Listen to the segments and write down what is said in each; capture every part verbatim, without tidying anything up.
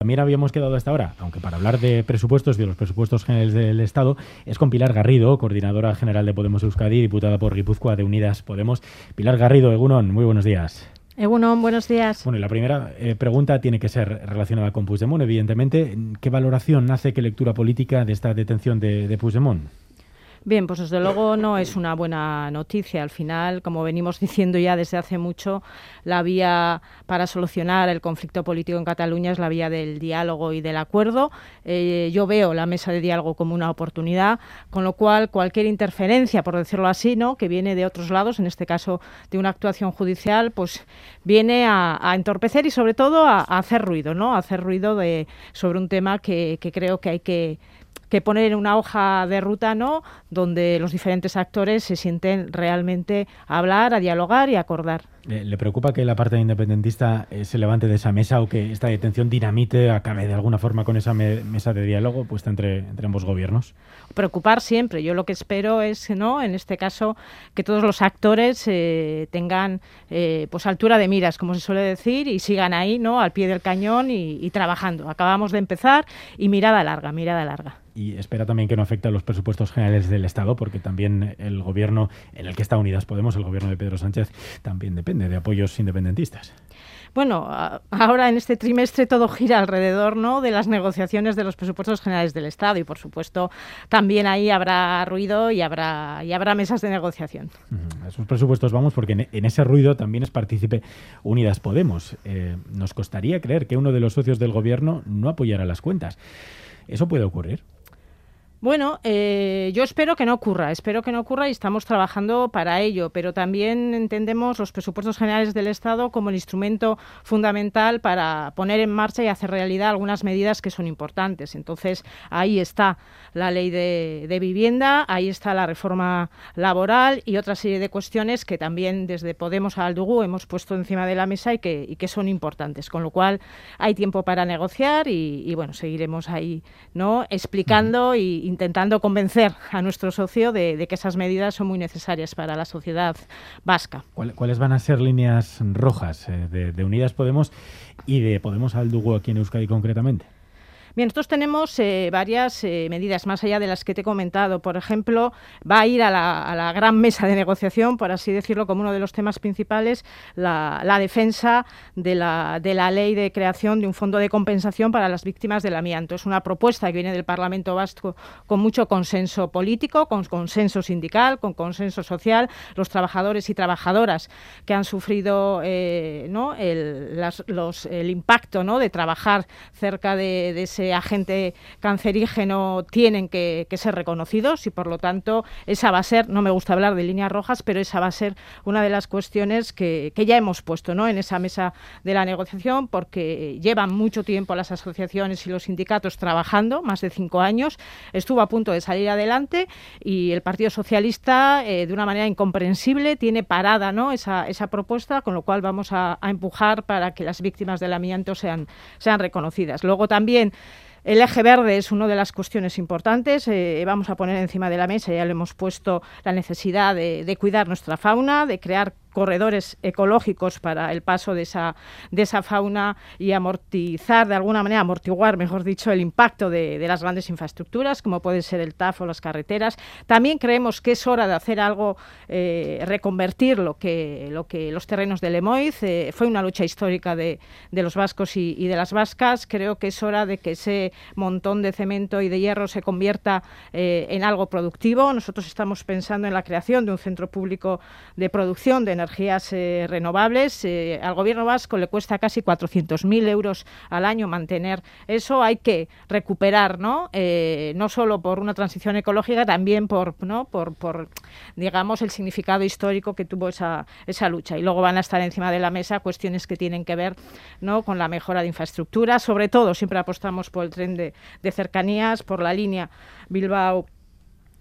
También habíamos quedado hasta ahora, aunque para hablar de presupuestos, de los presupuestos generales del Estado, es con Pilar Garrido, coordinadora general de Podemos Euskadi, diputada por Guipúzcoa de Unidas Podemos. Pilar Garrido, Egunon, muy buenos días. Egunon, buenos días. Bueno, y la primera eh, pregunta tiene que ser relacionada con Puigdemont, evidentemente. ¿Qué valoración hace, qué lectura política de esta detención de, de Puigdemont? Bien, pues desde luego no es una buena noticia. Al final, como venimos diciendo ya desde hace mucho, la vía para solucionar el conflicto político en Cataluña es la vía del diálogo y del acuerdo. Eh, yo veo la mesa de diálogo como una oportunidad, con lo cual cualquier interferencia, por decirlo así, ¿no?, que viene de otros lados, en este caso de una actuación judicial, pues viene a, a entorpecer y sobre todo a, a hacer ruido, ¿no? A hacer ruido de, sobre un tema que, que creo que hay que que poner en una hoja de ruta, ¿no?, donde los diferentes actores se sienten realmente a hablar, a dialogar y a acordar. ¿Le preocupa que la parte independentista eh, se levante de esa mesa o que esta detención dinamite, acabe de alguna forma con esa me mesa de diálogo puesta entre, entre ambos gobiernos? Preocupar siempre. Yo lo que espero es, ¿no?, en este caso, que todos los actores eh, tengan eh, pues altura de miras, como se suele decir, y sigan ahí, ¿no?, al pie del cañón y, y trabajando. Acabamos de empezar y mirada larga, mirada larga. Y espera también que no afecte a los presupuestos generales del Estado, porque también el gobierno en el que está Unidas Podemos, el gobierno de Pedro Sánchez, también depende de apoyos independentistas. Bueno, ahora en este trimestre todo gira alrededor, ¿no?, de las negociaciones de los presupuestos generales del Estado y, por supuesto, también ahí habrá ruido y habrá y habrá mesas de negociación. Uh-huh. A esos presupuestos vamos porque en, en ese ruido también es partícipe Unidas Podemos. Eh, nos costaría creer que uno de los socios del gobierno no apoyara las cuentas. ¿Eso puede ocurrir? Bueno, eh, yo espero que no ocurra, espero que no ocurra y estamos trabajando para ello, pero también entendemos los presupuestos generales del Estado como el instrumento fundamental para poner en marcha y hacer realidad algunas medidas que son importantes. Entonces, ahí está la ley de, de vivienda, ahí está la reforma laboral y otra serie de cuestiones que también desde Podemos a Aldugu hemos puesto encima de la mesa y que, y que son importantes, con lo cual hay tiempo para negociar y, y bueno, seguiremos ahí, ¿no?, explicando y intentando convencer a nuestro socio de, de que esas medidas son muy necesarias para la sociedad vasca. ¿Cuáles van a ser líneas rojas eh, de, de Unidas Podemos y de Podemos Aldugu aquí en Euskadi concretamente? Bien, nosotros tenemos eh, varias eh, medidas más allá de las que te he comentado. Por ejemplo, va a ir a la, a la gran mesa de negociación, por así decirlo, como uno de los temas principales, la, la defensa de la, de la ley de creación de un fondo de compensación para las víctimas del amianto. Es una propuesta que viene del Parlamento Vasco con mucho consenso político, con consenso sindical, con consenso social. Los trabajadores y trabajadoras que han sufrido eh, ¿no?, el, las, los, el impacto, ¿no?, de trabajar cerca de, de ese agente cancerígeno tienen que, que ser reconocidos y por lo tanto esa va a ser, no me gusta hablar de líneas rojas, pero esa va a ser una de las cuestiones que, que ya hemos puesto, ¿no?, en esa mesa de la negociación, porque llevan mucho tiempo las asociaciones y los sindicatos trabajando, más de cinco años, estuvo a punto de salir adelante y el Partido Socialista eh, de una manera incomprensible tiene parada, ¿no?, esa, esa propuesta, con lo cual vamos a, a empujar para que las víctimas del amianto sean, sean reconocidas. Luego también el eje verde es una de las cuestiones importantes. Eh, vamos a poner encima de la mesa, ya le hemos puesto la necesidad de, de cuidar nuestra fauna, de crear corredores ecológicos para el paso de esa, de esa fauna y amortizar, de alguna manera, amortiguar, mejor dicho, el impacto de, de las grandes infraestructuras, como puede ser el T A F o las carreteras. También creemos que es hora de hacer algo, eh, reconvertir lo que, lo que los terrenos de Lemoiz. Eh, fue una lucha histórica de, de los vascos y, y de las vascas. Creo que es hora de que ese montón de cemento y de hierro se convierta eh, en algo productivo. Nosotros estamos pensando en la creación de un centro público de producción de energías eh, renovables. Eh, al gobierno vasco le cuesta casi cuatrocientos mil euros al año mantener eso. Hay que recuperar, ¿no? Eh, no solo por una transición ecológica, también por, ¿no?, por, por digamos, el significado histórico que tuvo esa, esa lucha. Y luego van a estar encima de la mesa cuestiones que tienen que ver, ¿no?, con la mejora de infraestructuras. Sobre todo, siempre apostamos por el tren de, de cercanías, por la línea Bilbao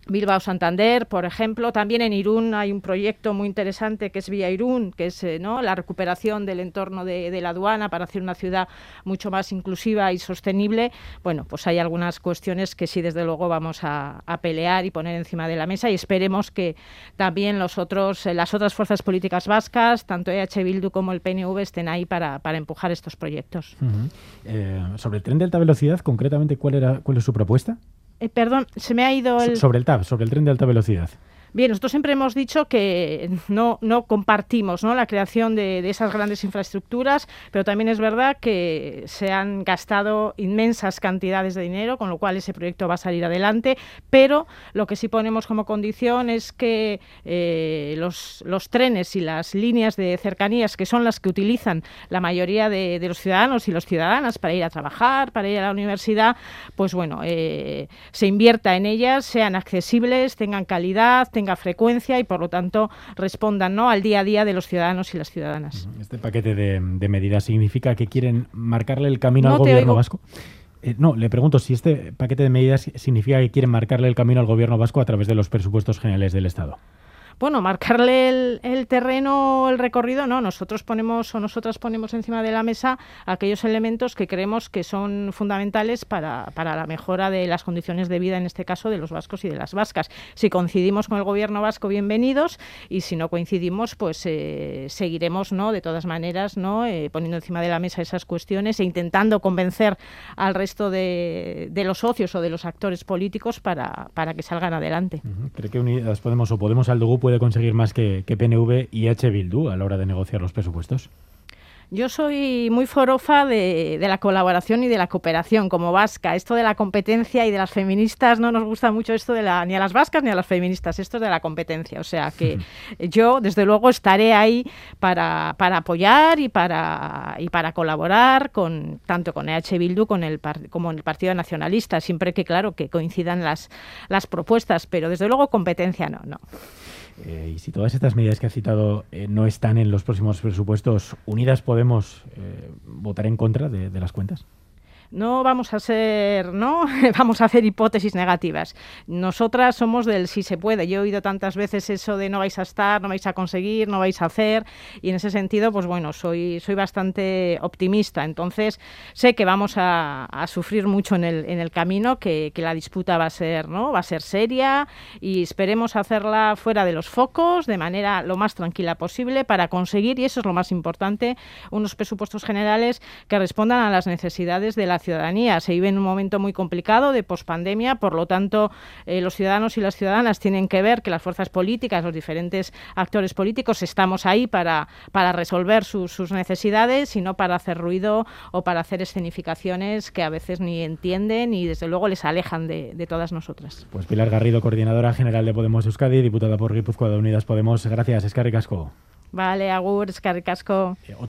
Bilbao-Santander, por ejemplo. También en Irún hay un proyecto muy interesante que es Vía Irún, que es eh, ¿no? la recuperación del entorno de, de la aduana para hacer una ciudad mucho más inclusiva y sostenible. Bueno, pues hay algunas cuestiones que sí, desde luego, vamos a, a pelear y poner encima de la mesa, y esperemos que también los otros, eh, las otras fuerzas políticas vascas, tanto E H Bildu como el P N V, estén ahí para, para empujar estos proyectos. Uh-huh. eh, sobre el tren de alta velocidad, concretamente, ¿cuál era, cuál es su propuesta? Eh, perdón, se me ha ido el... Sobre el T A V, sobre el tren de alta velocidad. Bien, nosotros siempre hemos dicho que no, no compartimos, ¿no?, la creación de, de esas grandes infraestructuras, pero también es verdad que se han gastado inmensas cantidades de dinero, con lo cual ese proyecto va a salir adelante, pero lo que sí ponemos como condición es que eh, los, los trenes y las líneas de cercanías, que son las que utilizan la mayoría de, de los ciudadanos y las ciudadanas para ir a trabajar, para ir a la universidad, pues bueno, eh, se invierta en ellas, sean accesibles, tengan calidad, tenga frecuencia y, por lo tanto, respondan, ¿no?, al día a día de los ciudadanos y las ciudadanas. ¿Este paquete de, de medidas significa que quieren marcarle el camino no al gobierno oigo. vasco? Eh, no, le pregunto si este paquete de medidas significa que quieren marcarle el camino al gobierno vasco a través de los presupuestos generales del Estado. Bueno, marcarle el, el terreno, el recorrido, no. Nosotros ponemos o nosotras ponemos encima de la mesa aquellos elementos que creemos que son fundamentales para, para la mejora de las condiciones de vida, en este caso, de los vascos y de las vascas. Si coincidimos con el gobierno vasco, bienvenidos, y si no coincidimos, pues eh, seguiremos, ¿no?, de todas maneras, ¿no?, eh, poniendo encima de la mesa esas cuestiones e intentando convencer al resto de, de los socios o de los actores políticos para, para que salgan adelante. Uh-huh. ¿Cree que Unidas Podemos o Podemos Aldugu puede conseguir más que, que P N V y E H Bildu a la hora de negociar los presupuestos? Yo soy muy forofa de, de la colaboración y de la cooperación como vasca. Esto de la competencia y de las feministas, no nos gusta mucho esto de la, ni a las vascas ni a las feministas, esto de la competencia. O sea que uh-huh. yo, desde luego, estaré ahí para, para apoyar y para, y para colaborar con tanto con E H Bildu con el, como en el Partido Nacionalista, siempre que, claro, que coincidan las, las propuestas, pero desde luego competencia no, no. Eh, y si todas estas medidas que ha citado eh, no están en los próximos presupuestos, ¿Unidas Podemos eh, votar en contra de, de las cuentas? No vamos a ser, ¿no? Vamos a hacer hipótesis negativas. Nosotras somos del sí se puede. Yo he oído tantas veces eso de no vais a estar, no vais a conseguir, no vais a hacer, y en ese sentido, pues bueno, soy, soy bastante optimista. Entonces, sé que vamos a, a sufrir mucho en el, en el camino, que, que la disputa va a ser, ¿no?, va a ser seria, y esperemos hacerla fuera de los focos, de manera lo más tranquila posible, para conseguir, y eso es lo más importante, unos presupuestos generales que respondan a las necesidades de la ciudadanía. Se vive en un momento muy complicado de pospandemia, por lo tanto, eh, los ciudadanos y las ciudadanas tienen que ver que las fuerzas políticas, los diferentes actores políticos, estamos ahí para, para resolver sus, sus necesidades y no para hacer ruido o para hacer escenificaciones que a veces ni entienden y, desde luego, les alejan de, de todas nosotras. Pues Pilar Garrido, coordinadora general de Podemos Euskadi, diputada por Guipúzcoa de Unidas Podemos. Gracias, eskerrik asko. Vale, agur, eskerrik asko.